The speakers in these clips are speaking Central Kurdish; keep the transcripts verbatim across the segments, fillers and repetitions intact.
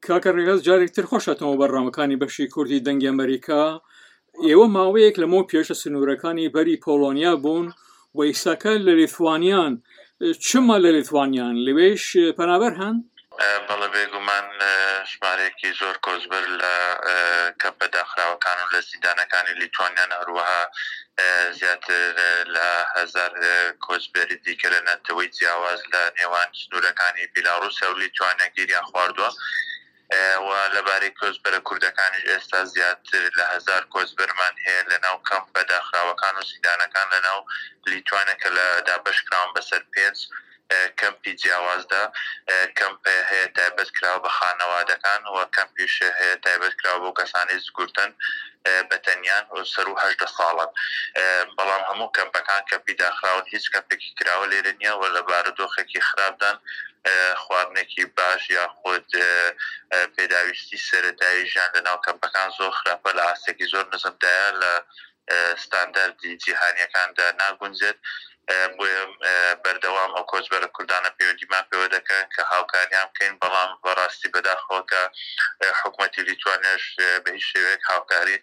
کاکە ڕێگەز جارێکتر خۆشەتەوە بەڕامەکانی بەشی کوردی دەنگی ئەمریکا. ئێوە ماوەیەک لەمەوە پێشە سنوورەکانی بەری پۆلۆنیا بوون و ئیساکە لە لیتوانیان. چما لە لیتوانیان لەوێش پەنابەر هەن؟ بەڵێ بێگومان ژمارەیەکی زۆر کۆچبەر لە کەمپە داخراوەکان و لە زیندانەکانی لیتوانیان هەروەها زیاتر لە هەزار کۆچبەری دیکە لە نەتەوەی جیاواز لە نێوان سنوورەکانی بیلاڕوسیا و لیتوانیا گیریان خواردووە و لەبارەی کۆچبەرە کوردەکانیش ئێستا زیاتر لە هەزار کۆچبەرمان هەیە لەناو کەمپە داخراوەکان و زیندانەکان لەناو لیتوانیا کە لە دابەشکراون بەسەر پێنج کەمپی جیاوازدا. کەمپێ هەیە تایبەت کراوە بە خانەوادەکان و کەمپیش هەیە تایبەت کراوە بۆ کەسانی زگورتن بەتەنیان و سەر و هەژدە ساڵن. بەڵام هەموو کەمپەکان کەمپی داخراون هیچ کەمپێکی کراوە لێرە نییە و لە بارودۆخێکی خراپدان خواردنێکی باش یاخود پێداویستی سەرەتایی ژیان لەناو کەمپەکان زۆر خراپە، لە ئاستێکی زۆر نزمدایە لە ستاندەردی جیهانیەکاندا ناگونجێت. بۆیە بەردەوام ئەو کۆچبەرە کوردانە پەیوەندیمان پێوە دەکەن کە هاوکاریان بکەین، بەڵام بەڕاستی بەداخەوە کە حکوومەتی لیتوانیاش بە هیچ شێوەیەک هاوکاری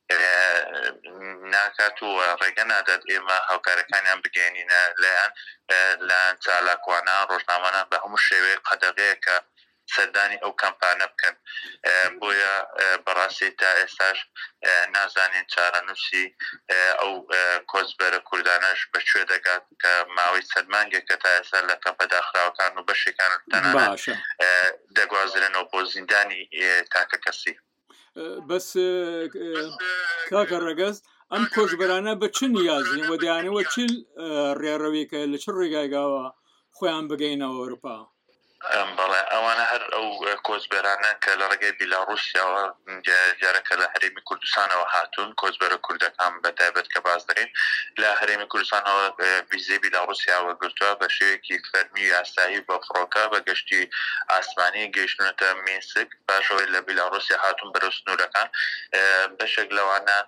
ناکات و ڕێگە نادات ئێمە هاوکارەکانیان بگەێنینە لایەن لایەن چالاکوانە ڕۆژنامەیان بە هەموو شێوەیە قەدەغەیە کە سەردانی ئەو کەمپانە بکەن. بۆیە بەڕاستی تا ئێستاش نازانین چارەنووسی ئەو کۆچبەرە کوردانەش بەکوێ دەگات کە ماوەی چەند مانگێک کە تا ئێستا لە کەمپە داخراوەکان و بەشێکان تەنانەت دەگوازرێنەوە بۆ زیندانی تاکە کەسی. بەس کاکە ڕێگەز ئەم کۆچبەرانە بە چ نیازین و دەیانەوە چ ڕێڕەوێکە لە چ ڕێگایگاوە خۆیان بگەینەوە ئەوروپا؟ بەڵێ ئەوانە هەر ئەو کۆچبەرانە کە لە ڕێگەی بیلاڕوسیاوە جارەکە لە هەرێمی کوردستانەوە هاتوون، کۆچبەرە کوردەکان بەتایبەت کە باز دەکەین لە هەرێمی کوردستانەوە ڤیزەی بیلاڕوسیاوە گرتووە بە شێوەیەکی فەرمی یاسایی بە فڕۆکە بە گەشتی ئاسمانی گەیشتونەتە مینسک، پاشەوەی لە بیلاڕوسیا هاتوون بەرەو سنوورەکان. بەشێک لەوانە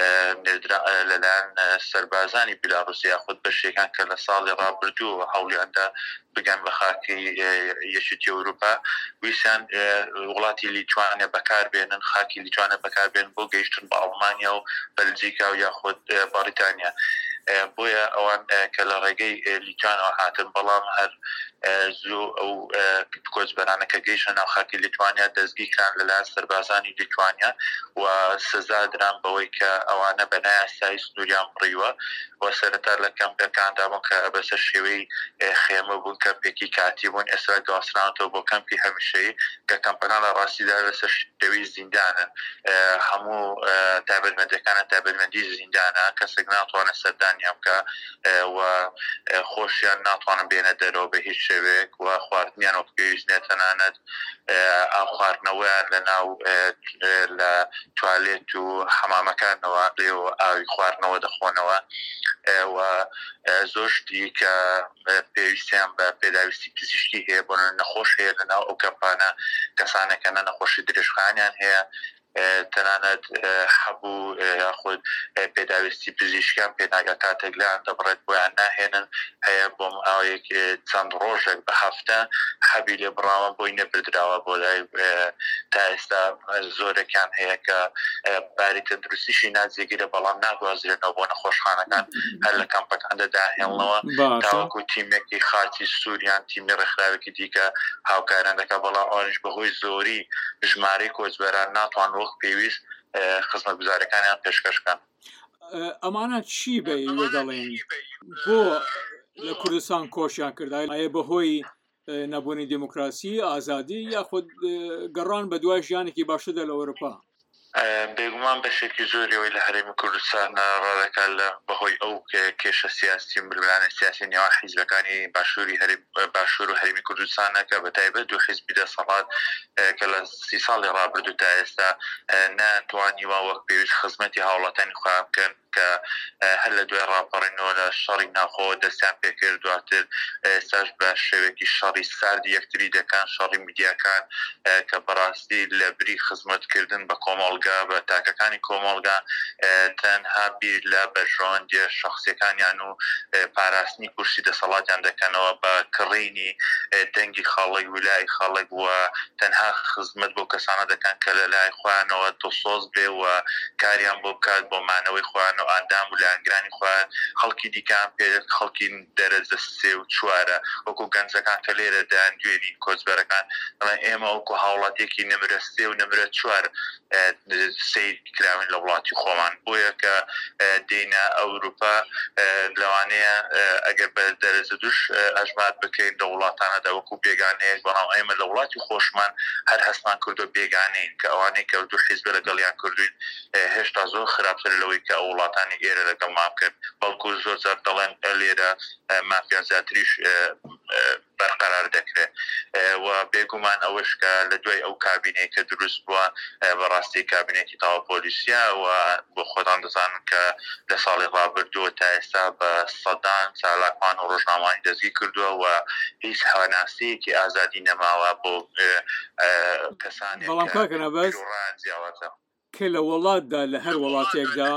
لەلایەن سەربازانی بیلاڕوسیا خود بەشێکان کە لە ساڵی ڕابردووە هەوڵیاندا بگەن بە خاکی یەکێتی ئەوروپا، ویسیان وڵاتی لیتوانیا بەکاربێنن، خاکی لیتوانیا بەکاربێنن بۆ گەیشتن بە ئەڵمانیا و بەلجیکا و یاخود بەریتانیا. بۆیە ئەوان کە لە ڕێگەی لیتوانەوە هاتن، بەڵام هەر زوو ئەو کۆچبەرانە کە گەیشتە ناو خاکی لیتوانیا دەستگیرکران لەلایەن سەربازانی لیتوانیا و سزا دران بەوەی کە ئەوانە بە نایاسایی سنووریان بڕیوە و سەرەتا لە کەمپەکاندا بوون کە بەسەر شێوەی خێمە بوون، کەمپێکی کاتی بوون، ئێستا گەواسرانەوە بۆ کەمپی هەمیشەیی کە کەمپەکان لە ڕاستیدا لەسەر شێوەی زیندانن. هەموو تایبەتمەندەکانە تایبەتمەندی زیندانە، کەسێک ناتوانێت سەردانیان بکە و خۆشیان ناتوانن بێنە دەرەوە بە هیچ شێوەیەک و خواردنیان وە پێویست نێت، تەنانەت ئاو خواردنەوەیان لەناو لە توالێت و حەمامەکانەوە لێوە ئاوی خواردنەوە دەخۆنەوە و زۆر شتی کە پێویستیان بە پێداویستی پزیشکی هەیە بۆ نەخۆش هەیە لەناو ئەو کەمپانە، کەسانێکەنە نەخۆشی درێژخانیان هەیە، تەنانەت هەبوو یاخود پێداویستی پزیشکیان پێناگە کاتێک لایان دەبڕێت بۆیان ناهێنن، هەیە بۆم ئاوەیەک چەند ڕۆژێک بە هەفتە حەبی لێ بڕاوە بۆی نەبردراوە بۆ لای تا ئێستا زۆرێکیان هەیە کە باری تەندروستیشی ناجێگیرە، بەڵام ناگوازرێنەوە بۆ نەخۆشخانەکان، هەر لە کەمپەکاندا داهێڵنەوە تاوەکو تیمێکی خاچی سووریان، تیمی ڕێکخراوێکی دیکە هاوکاریان دەکات، بەڵام ئەوانیش بەهۆی زۆری ژمارەی کۆچبەران ناتوان وەک پێویست خزمەتگوزاریەکانیان پێشکەشکەن. ئەمانە چی بە ئێوە دەڵێن بۆ لە کوردستان کۆشیان کرد؟ ئایا بەهۆی نەبوونی دیموکراسی، ئازادی یاخود گەڕان بە دوای ژیانێکی باشتردا لە ئەوروپا؟ بێگومان بەشێکی زۆریەوەی لە هەرێمی کوردستان ڕادەکات لە بەهۆی ئەو کێشە سیاسی بلبلانە سیاسی نێوان حیزبەکانی باشووری باشوور و هەرێمی کوردستانە کە بەتایبەت دوو حیزبی دەسەڵات کە لە سی ساڵی ڕابردوو تا ئێستا ناتوانیوە وەک پێویست خزمەتی هاوڵاتیانی خۆیان بکەن کە هەر لە دوای ڕاپەڕینەوە لە شەڕی ناوخۆ دەستیان پێکرد دواتر ئێستاش بە شێوەیەکی شەڕی ساردی یەکتری دەکەن شەڕی میدیاکان کە بەڕاستی لە بری خزمەتکردن بە کۆمەڵگا بە تاکەکانی کۆمەڵگا تەنها بیر لە بەژۆندی شەخصیەکانیان و پاراستنی کورسی دەسەڵاتیان دەکەنەوە بە کڕینی دەنگی خاڵی ویلای خاڵک وە تەنها خزمەت بۆ کەسانە دەکەن کە لە لای خۆیانەوە دڵسۆز بێ و کاریان بۆ بکات بۆ مانەوەی خۆیان و ئاندام و لایەنگرانی خۆیان خەڵکی دیکان پێ خەڵکی دەرەجە سێ و چوارە وەکو گەنجەکان کە لێرە دایان دوێنی کۆچبەرەکان ئێمە وەکو هاوڵاتێکی نمرە سێ و نمرە چوار سیر کراون لە وڵاتی خۆمان بۆیە کە دینە ئەوروپا لەوانەیە ئەگەر بە دەرەجە دوش ئەژمات بکەین لە وڵاتانەدا وەکو بێگانەیەک بەڵام ئێمە لە وڵاتی خۆشمان هەر هەستمان کردو بێگانەین کە ئەوانەی کە دوو حیزب لەگەڵیان کردوین هێشتا زۆر خراپتر لەوەی کە ئەو وڵاتانی ئێرە لەگەڵمان کرد بەڵکو زۆر جار دەڵێن لێرە مافیان زیاتریش بەرقەرار دەکرێت و بێگومان ئەوەش کە لە دوای ئەو کابینەی کە دروست بووە بەڕاستی کابینێکی تاوە پۆلیسیا و بۆ خۆتان دەزانن کە لە ساڵی ڕابردووە تا ئێستا بە سەدان چالاکان و ڕۆژنامانی دەستگیر کردووە و هیچ هەواناسیەکی ئازادی نەماوە بۆ کەسانی بەڵام کاکەنە بەس کە لە وڵاتدا لە هەر وڵاتێکدا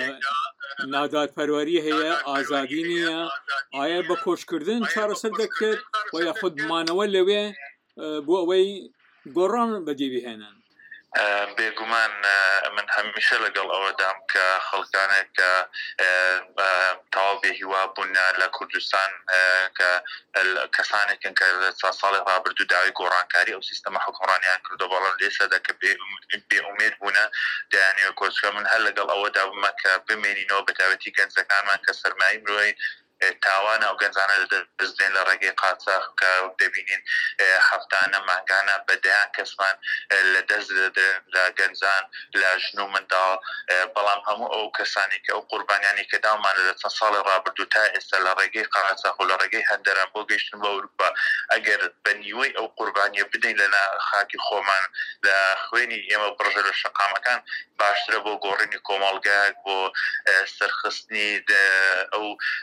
نادادپەروەری هەیە ئازادی نییە ئایا بە کۆچکردن چارەسەر دەکرێت و یاخود بمانەوە لەوێ بۆ ئەوەی گۆڕان بەدیبهێنن بێگومان من هەمیشە لەگەڵ ئەوەدام کە خەڵکانێک کە تەواو بێهیوا بوون لە کوردستان کە کەسانێکن کە ساڵی ڕابردوو داوای گۆڕانکاری ئەو سیستەمە حکومڕانیان کردو بەڵام لێسەدا کە بێئومێد بوونە دایانەوە کۆچکە من هەر لەگەڵ ئەوەدا بوومە کە بمێنینەوە بە تایبەتی گەنجەکانمان کە سەرمایی مرۆی تاوانە ئەو گەنجانە دەستێن لە ڕێگەی قاچاق کە دەبینین هەفتانە مانگانە بەدەیان کەسمان لە دەست لە گەنجان لە ژن و منداڵ بەڵام هەموو ئەو کەسانی کە ئەو قوربانیانی کە داومانە لە چەند ساڵی ڕابردوو تا ئێستا لە ڕێگەی قاچاق و لە ڕێگەی هەندەران بۆ گەیشتن بە ئەوروپا ئەگەر بە نیوەی ئەو قوربانیە بدەین لەنا خاکی خۆمان لە خوێنی ئێمە بڕژە لە شەقامەکان باشترە بۆ گۆڕینی کۆمەڵگایەک بۆ سەرخستنی ئەو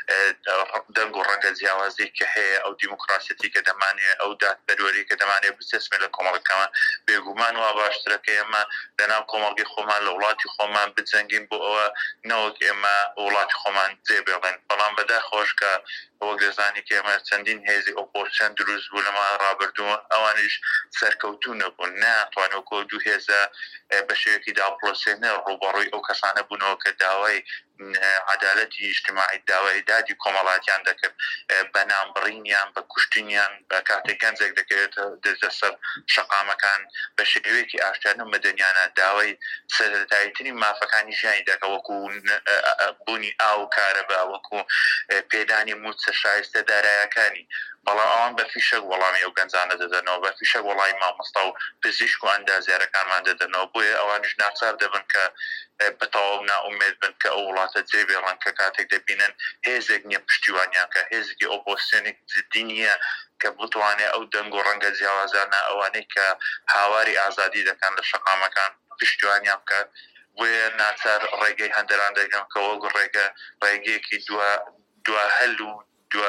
دەنگ و ڕەنگە جیاوازی کە هەیە ئەو دیموکراسیەتی کە دەمانێت ئەو دادپەروەری کە دەمانێت بچەسمێت لە کۆمەڵگەکەمان بێگومان وا باشترە کە ئێمە لەناو کۆمەڵگەی خۆمان لە وڵاتی خۆمان بجەنگین بۆ ئەوە نەوەک ئێمە وڵاتی خۆمان جێبێڵێن بەڵام بەداخۆش کە وەک دەزانی کە ئێمە چەندین هێزی ئۆپۆزیسیۆن دروست بوو لەما ڕابردووە ئەوانیش سەرکەوتوو نەبوون ناتوانەوە دوو هێزە بە شێوەیەکی داپڵۆسێنە ڕوبەڕووی ئەو کەسانە بوونەوە کە داوای عدالەتی اجتماعی داوای دادی کۆمەڵاتیان دەکرد بە نامبڕینیان بە کوشتنیان بە کاتێک گەنجێک دەکەوێت دەستە سەر شەقامەکان بە شێوەیەکی ئاشکرا مەدەنیانە داوای سەرەتاییترین مافەکانی ژیانی دەکە وەکو بوونی ئاو کارەبا وەکو پێدانی موچە شایستە دارایەکانی بەڵام ئەوان بە فیشەک وەڵامی ئەو گەنجانە دەدەنەوە بە فیشەک وەڵامی مامۆستا و پزیشک و ئەندازیارەکانمان دەدەنەوە بۆیە ئەوانش ناچار دەبن کە بەتەواو ناومێد بن کە ئەو وڵاتە جێبێڵن کە کاتێک دەبینن هێزێک نییە پشتیوانیان کە هێزێکی ئۆپۆزیسیۆنێک جدی نییە کە بتوانێت ئەو دەنگ و ڕەنگە جیاوازانە ئەوانەی کە هاواری ئازادی دەکەن لە شەقامەکان پشتیوانیان بکات بۆیە ناچار ڕێگەی هەندەران دەگەن کە وەک ڕێگە ڕێگەیەکی دوا هەل و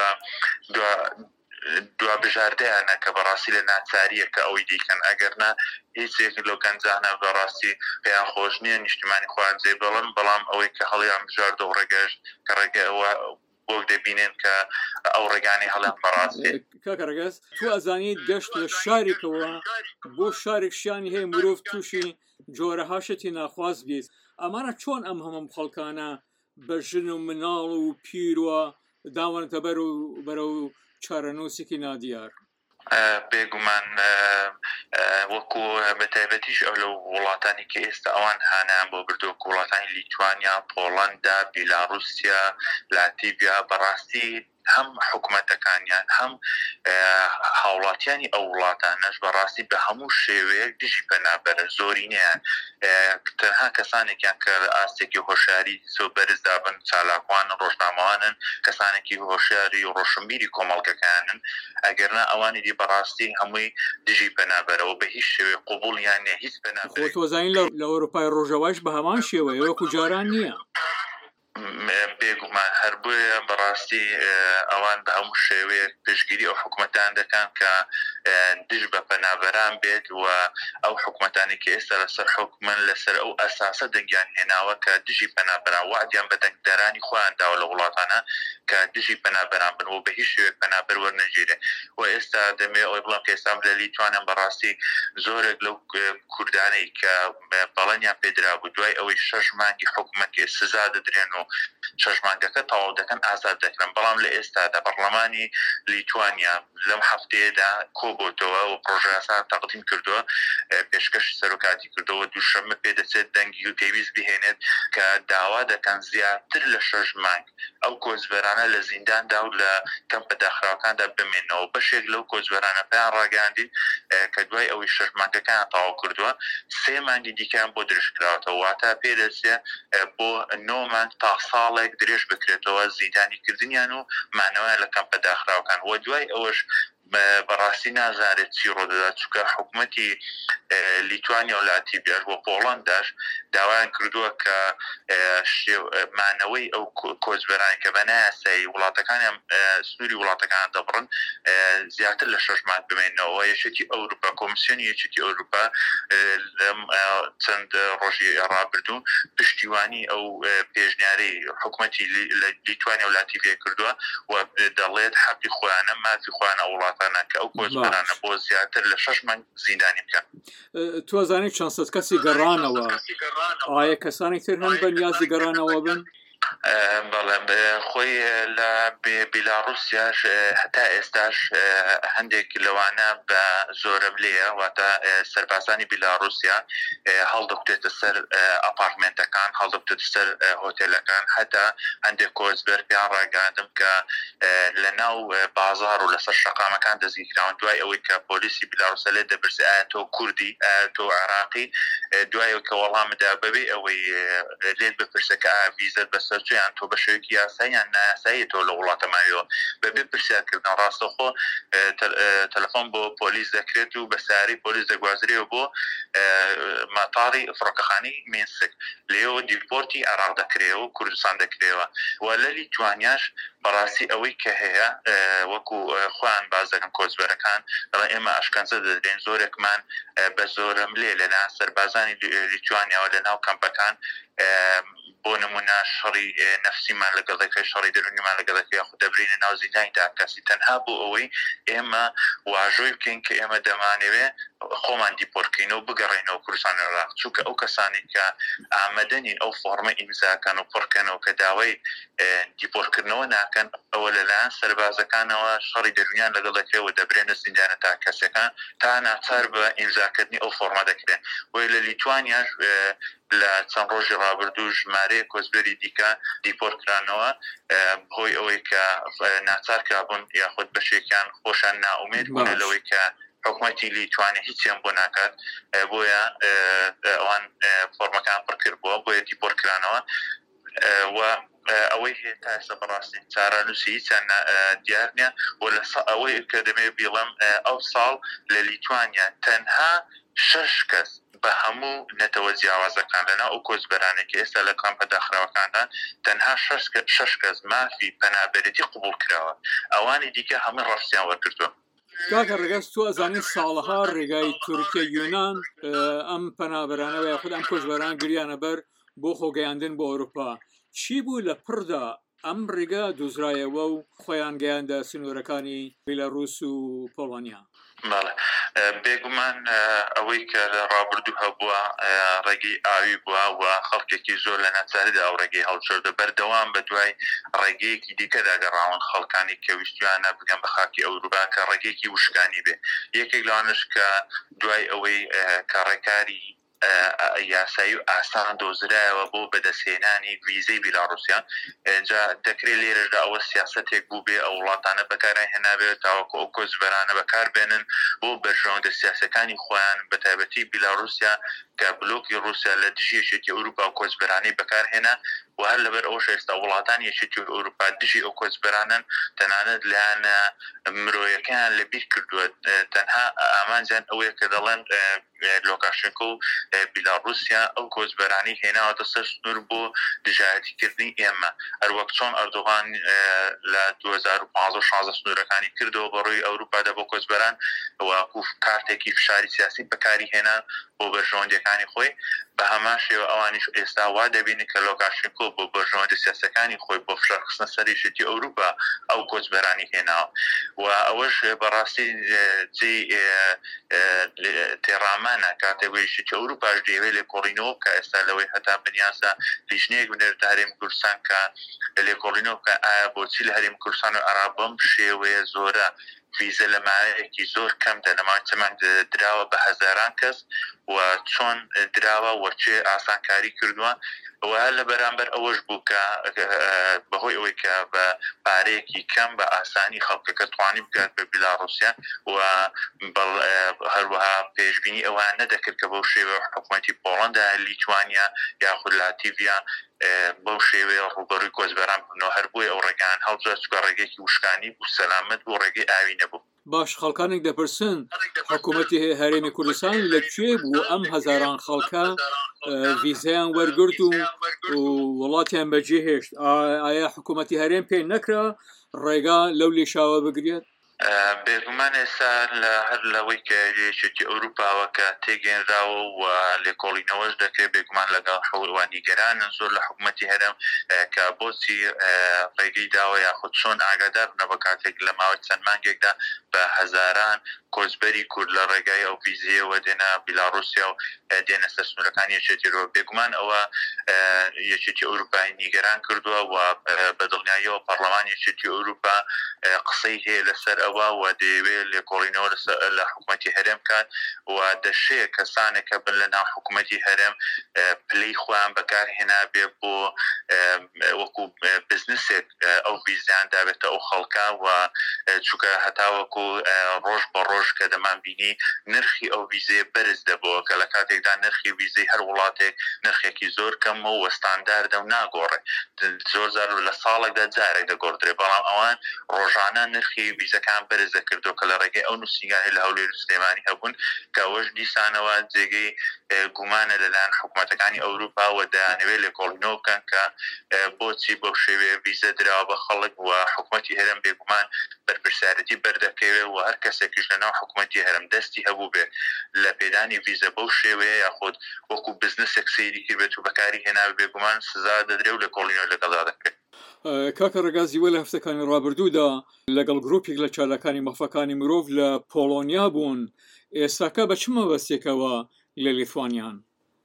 دوا بژاردەیانە کە بەڕاستی لە ناچاریە کە ئەوەی دیکەن ئەگەرنا هیچێک لەو گەنجانە بەڕاستی پێیان خۆش نییە نیشتیمانی خۆیان جێبەڵن بەڵام ئەوەی کە هەڵیان بژاردە و ڕێگەشت کە ڕێگە ئەوە بۆ دەبینێن کە ئەو ڕێگانی هەڵیان بەڕاستی کاکەڕگەز تو ئەزانیت گەشت لە شارێکەوە بۆ شارێک شیانی هەیە مرۆڤ تووشی جۆرەهاشەتی ناخواز بیست ئەمانە چۆن ئەم هەموو خەڵکانە بە ژن و مناڵ و پیرۆ داوانتە بەر و بەرە و چارەنووسێکی نادیار بێگومان وەکو بەتایبەتیش ئەو لە وڵاتانی کە ئێستا ئەوان هانیان بۆ بردو وڵاتانی لیتوانیا پۆڵەندا بیلاڕوسیا لاتیڤیا بەڕاستی هەم حکوومەتەکانیان هەم هاوڵاتیانی ئەو وڵاتانەش بەڕاستی بە هەموو شێوەیەک دژی پەنابەرە زۆرینیان تەنها کەسانێکیان کە ئاستێکی هۆشیاری زۆر بەرزدابن چالاکوان ڕۆژنامەوانن کەسانێکی هۆشیاری و ڕۆشنبیری کۆمەڵگەکانن ئەگەرنا ئەوانی دی بەڕاستی هەمووی دژی پەنابەرەوە بە هیچ شێوەیە قبوڵیان نیە هیچ پەنابەر تۆزانین لە ئەوروپای ڕۆژەوایش بە هەمان شێوەیە وەکو جاران نییە بێگومان هەر بۆیە بەڕاستی ئەوان بە هەموو شێوەیەک پێشگیری ئەو حکومەتان دەکەن کە دژ بە پەنابەران بێت و ئەو حکومەتانی کە ئێستا لەسەر حکومن لەسەر ئەو ئەساسە دەنگیان هێناوە کە دژی پەنابەران وعدیان بە دەنگدارانی خۆیان داوە لە وڵاتانە کە دژی پەنابەران بن و بە هیچ شێوەیەک پەنابەر وەرنەگیرێ و ئێستا دەمێ ئەوەی بڵام کە ئێستا لە لیتوانیان بەڕاستی زۆرێک لەو کوردانەی کە بەڵێنیان پێدرا بوو دوای ئەوەی شەش مانگی حکومەتی سزا دەدرێن و شەش مانگەکە تەواو دەکەن ئازاد دەکرێن بەڵام لە ئێستادا پەرلەمانی لیتوانیا لەم هەفتەیەدا کۆبووتەوە و پرۆژە یاسا تەقدیم کردووە پێشکەشی سەرۆکاتی کردەوە دووشەممە پێدەچێت دەنگی و پێویست بهێنێت کە داوا دەکەن زیاتر لە شەش مانگ ئەو کۆچبەرانە لە زینداندا و لە کەمپە داخراوەکاندا بمێنەوە بەشێک لەو کۆچبەرانە پێیان ڕاگەاندین کە دوای ئەوەی شەش مانگەکان تەواو کردووە سێ مانگی دیکەیان بۆ درێژکراوەتەوە واتە پێدەچێ بۆ نۆ مانگ تا ساڵێک درێژ بکرێتەوە زیندانی کردنیان و مانەوەیان لە کەمپە داخراوەکان و دوای ئەوەش بەڕاستی نازارێت چی ڕۆدەدات چونکە حکوومەتی لیتوانیا و لاتیڤیاش بۆ پۆڵەنداش داوایان کردووە کە مانەوەی ئەو کۆچبەرانی کە بە نایاسایی وڵاتەکانیان سنووری وڵاتەکان دەبڕن زیاتر لە شەش مانگ بمێنەوە یەکێتی ئەوروپا کۆمیسیۆنی یەکێتی ئەوروپا چەند ڕۆژی ڕابردوو پشتیوانی ئەو پێشنیارەی حکوومەتی لیتوانیا و لاتیڤیا کردووە و دەڵێت حەقی خۆیانە مافی خۆیانە وڵاتانە کە ئەو کۆچبەرانە بۆ زیاتر لە شەش مانگ زیندانی بکەن. توازانی چەند سەد کەسی گەڕانەوە ئایا کەسانی تر هەن بە نیازی گەڕانەوە بن؟ بەڵێ خۆی لە بیلاڕوسیاش هەتا ئێستاش هەندێک لەوانە بە زۆرە لێە واتە سەربازانی بیلاڕوسیا هەڵدەبتێتە سەر ئەپارتمنتەکان هەڵدەبتێتە سەر هۆتێلەکان هەتا هەندێک کۆچبەر پێیان ڕاگەاندم کە لە ناو بازار و لەسەر شەقامەکان دەستگیرکراون دوای ئەوەی کە پۆلیسی بیلاڕوسیا لێ دەپرسێ ئایا تۆ کوردی ئایا تۆ عێراقی دوای کە وەڵامدا بەبێ ئەوەی لێت بپرسە کە ڤیزەت بەسەر چیان تۆ بە شێوەیەکی یاساییان نایاسایی تۆ لە وڵاتەمایەوە بەبێ پرسیارکردن ڕاستەخۆ تەلەفۆن بۆ پۆلیس دەکرێت و بە ساری پۆلیس دەگوازرێەوە بۆ ماتاڕی فڕۆکەخانەی مینسک لێەوە دیپۆرتی عێراق دەکرێەوە و کوردستان دەکرێەوە و لە لیتوانیاش بەڕاستی ئەوەی کە هەیە وەکو خۆیان باز دەکەن کۆچبەرەکان دەڵێن ئێمە ئەشکەنجە دەدرێن زۆرێکمان بە زۆرم لێ لەنا سەربازانی لیتوانیاوە لە ناو کەمپەکان بۆ نمونە شەڕی نەفسیمان لەگەڵەکەی شەڕی دەرونیمان لەگەڵەکەی خود دەبرینە ناو زیندانیدا کەسی تەنها بۆ ئەوەی ئێمە واژۆی بکەین کە ئێمە دەمانەوێ خۆمان دیپۆرکەینەوە بگەڕێنەوە کوردستان عێراق چونکە ئەو کەسانی کە ئامادەنین ئەو فۆرمە ئیمزاکەن و پڕکەنەوە کە داوای دیپۆرکردنەوە ناکەن ئەوە لەلایەن سەربازەکانەوە شەڕی دەرونیان لەگەڵەکەیەوە دەبرێنە زیندانە تا کەسەکان تا ناچار بە ئیمزاکردنی ئەو فۆرمە دەکرێن وی لە لیتوانیاش لە چەند ڕۆژی ڕابردوو ژمارەیە کۆچبەری دیکە دیپۆرتکرانەوە بۆی ئەوەی کە ناچار کرابوون یاخود بەشێکیان خۆشان ناومێت بوون لەوەی کە حکوومەتی لیتوانیا هیچیان بۆ ناکات بۆیە ئەوان فۆرمەکان پڕکرد بووە بۆیە دیپۆرتکرانەوە و ئەوەی هەیە تا ئێستا بەڕاستی چارەنووسی هیچیان دیار نییە و لە ئەوەی کە دەمێ بیڵم ئەو ساڵ لە لیتوانیا تەنها شەش کەس بە هەموو نەتەوە جیاوازەکان لەنا ئەو کۆچبەرانێکی ئێستا لە کەمپە داخراوەکاندا تەنها شەش کەس مافی پەنابەرێتی قبول کراوە ئەوانی دیکە هەمووی ڕەفسیان وەرگرتووە. کاکە ڕێگەست تۆ ئەزانین ساڵها ڕێگای تورکیا یۆنان ئەم پەنابەرانەوە یاخود ئەم کۆچبەران گریانە بەر بۆ خۆگەیاندن بۆ ئەوروپا چی بوو لە پڕدا ئەم ڕێگە دۆزرایەوە و خۆیان گەیاندە سنوورەکانی بیلاڕوس و پۆڵۆنیا؟ بەڵێ بێگومان ئەوەی کە لە ڕابردوو هەبووە ڕێگەی ئاوی بووە و خەڵکێکی زۆر لە ناچاریدا ئەو ڕێگەی هەڵچۆردە بەردەوام بە دوای ڕێگەیەکی دیکەداگەڕاون خەڵکانی کە ویستیانە بگەن بە خاکی ئەوروپا کە ڕێگەیەکی وشکانی بێ یەکێک لەوانش کە دوای ئەوەی کە ڕێکاری یاسایی و ئاسان دۆزرایەوە بۆ بەدەستهێنانی ڤیزەی بیلاڕوسیا جا دەکرێت لێرەدا ئەوە سیاسەتێک بوو بێ ئەو وڵاتانە بەکاران هێنابێت تاوەکو ئەو کۆچبەرانە بەکاربێنن بۆ بەرژەوەندە سیاسەکانی خۆیان بە تایبەتی بیلاڕوسیا کە بلۆکی رووسیا لە دژی یەکێتی ئەوروپا و کۆچبەرانەی بەکارهێنا و هەر لەبەر ئەوش ئێستا وڵاتان یەکێتی ئەوروپا دژی ئەو کۆچبەرانن تەنانەت لایەنە مرۆیەکەیان لەبیر کردووە تەنها ئامانجیان ئەوەیە کە دەڵێن لۆکاشنکۆ و بیلاڕوسیا ئەو کۆچبەرانی هێناوەتە سەر سنوور بۆ دژایەتیکردنی ئێمە هەروەک چۆن ئەردۆغان لە دوو هەزار و پانزدە شانزدە سنوورەکانی کردەوە بەڕووی ئەوروپادا بۆ کۆچبەران وەکو کارتێکی فشاری سیاسی بەکاری هێنا بۆ بەرژەوەندەکانی خۆی بە هەمان شێوە ئەوانیش ئێستا وا دەبینی کە لۆکاشنکۆ بۆ بەرژەوەندە سیاسەکانی خۆی بۆ فشارخستنە سەر یەکێتی ئەوروپا ئەو کۆچبەرانی هێناوە و ئەوەش بەڕاستی جێ تێڕامانە کاتێک یەکێتی ئەوروپاش دەیەوێت لێکۆڵینەوە کە ئێستا لەوەی هەتا بنیاسا لیژنەیەک بنێرێتە هەرێمی کوردستان کە لێکۆڵینەوە کە ئایا بۆچی لە هەرێمی کوردستان و عێراق بەم شێوەیە زۆرە ویزە لە مایەیەکی زۆر کەمدا لە ماوەی چەمەند دراوە بە هەزاران کەس و چۆن دراوە وەچێ ئاسانکاری کردووە و هەر لە بەرامبەر ئەوەش بوو کە بەهۆی ئەوەی کە بە پارەیەکی کەم بە ئاسانی خەڵکەکە توانی بکات بە بیلاڕوسیا و هەروەها پێشبینی ئەوان نەدەکرد کە بەو شێوە حکوومەتی پۆڵەندا لیتوانیا یاخود لاتیڤیا بەو شێوەیە ڕوبەڕووی کۆچبەران بوونەوە هەر بۆی ئەو ڕێگەیان هەڵبژە چکە ڕێگەیەکی وشکانی بوو سەلامەت بوو ڕێگەی ئاوی نەبوو. باش خەڵکانێک دەپرسن حکوومەتی هەرێمی کوردستان لەکوێ بوو ئەم هەزاران خەڵکە ڤیزەیان وەرگرت و وڵاتیان بەجێهێشت ئایا حکوومەتی هەرێم پێی نەکرا ڕێگا لەو لێشاوە بگرێت؟ بێگومان ئێستا لە هەر لەوەی کە یەکێتی ئەوروپاوە کە تێگەێنراوە و لێکۆڵینەوەش دەکرێت بێگومان لەگەڵ حەوڵوانیگەرانن زۆر لە حکوومەتی هەرێم کە بۆچی ڕێگەی داوە یاخود چۆن ئاگادار بنە بە کاتێک لە ماوەی چەند مانگێکدا بە هەزاران کۆچبەری کورد لە ڕێگای ئەو ڤیزەیەوە دێنە بیلاڕوسیا و دێنە سەر سنوورەکانی یەکێتیەوە بێگومان ئەوە یەکێتی ئەوروپای نیگەران کردووە و بەدڵنیاییەوە پەرلەمانی یەکێتی ئەوروپا قسەی هەیە لەسەر ئەوە و دەیەوێت لێکۆڵینەوە لە حکوومەتی هەرێم کات و دەشەیە کەسانێکە بن لە ناو حکوومەتی هەرێم پلەی خۆیان بەکارهێنا بێ بۆ وەکو بزنسێک ئەو ڤیزیان دابێتە ئەو خەڵکە و چووکە هەتاوەکو ڕۆژ بە ڕۆژ کە دەمان بینی نرخی ئەو ڤیزەیە بەرز دەبەوە کە لە کاتێکدا نرخی ڤیزەی هەر وڵاتێک نرخێکی زۆر کەمە و وەستانداردە و ناگۆڕێ زۆر زار لە ساڵێکدا جارێک دەگۆڕدرێ بەڵام ئەوان ڕۆژانە نرخی ڤیزەکان بەرز دەکردو کە لە ڕێگەی ئەو نووسینگانی لە هەولێر و سلێمانی هەبوون کە ئەوەش دیسانەوە جێگەی گومانە لەلایەن حکوومەتەکانی ئەوروپا و دەیانەوێت لێکۆڵینەوە بکەن کە بۆچی بەو شێوەیە ڤیزە دراوە بە خەڵک و حکوومەتی هەرێم بێگومان بەرپرسیارەتی بەردەکەوێت و هەر کەسێکیش لەناو حکوومەتی هەرێم دەستی هەبوو بێ لە پێدانی ڤیزە بەو شێوەیە یاخود وەکو بزنسێک سەیری کردبێت و بەکاری هێنا بێگومان سزا دەدرێت و لێکۆڵینەوە لەگەڵا دەکرێت. کاکە ڕێگازیوە لە هەفتەکانی ڕابردوودا لەگەڵ گرۆپێک لە چالەکانی مەخفەکانی مرۆڤ لە پۆڵۆنیا بوون ئێستاکە بە چ مەبەستێکەوە لە لیتوانیان؟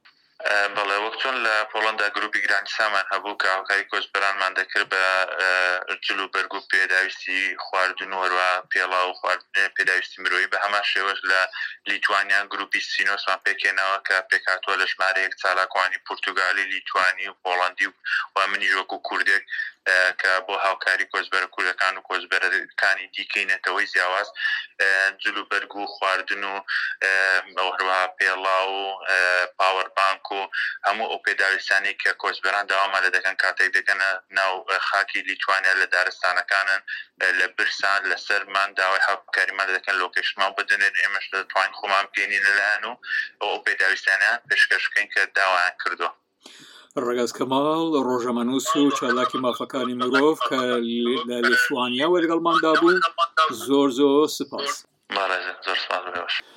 بەڵێ وەک چۆن لە پۆڵەندا گروپی گرانی سامان هەبوو کە هاوکاری کۆچبەرانمان دەکرد بە جلو بەرگ و پێداویستی خواردن و هەروە پێڵا و خواردن پێداویستی مرۆیی بە هەمان شێوەش لە لیتوانیان گروپی سینۆسمان پێکێنەوە کە پێکاتوە لە ژمارەیەک چالاکوانی پورتوگالی لیتوانی و پۆڵەندی و منیش وەکو کوردێک کە بۆ هاوکاری کۆچبەرە کوردەکان و کۆچبەرەکانی دیکەی نێتەوەی جیاواز جلو بەرگ و خواردن و هەروەها پێڵا و پاوەربانک و هەموو ئەو پێداویستانی کە کۆچبەران داوامان لە دەکەن کاتێک دەکەنە ناو خاکی لیتوانیا لە دارستانەکانن لە برسان لەسەرمان داوای هاوکاریمان لە دەکەن لۆکیشنمان بدنێن ئێمەش دەتوانین خۆمان بگەینە لەلایەن و ئەو پێداویستانیان پێشکەش بکەین کە داوایان کردووە. ڕێگاز کەماڵ ڕۆژەمەنووس و چالاکی مافەکانی مرۆڤ کە لە لیتوانیا وەرگەڵماندا بوو زۆر زۆر سپاس. زۆر سپاس.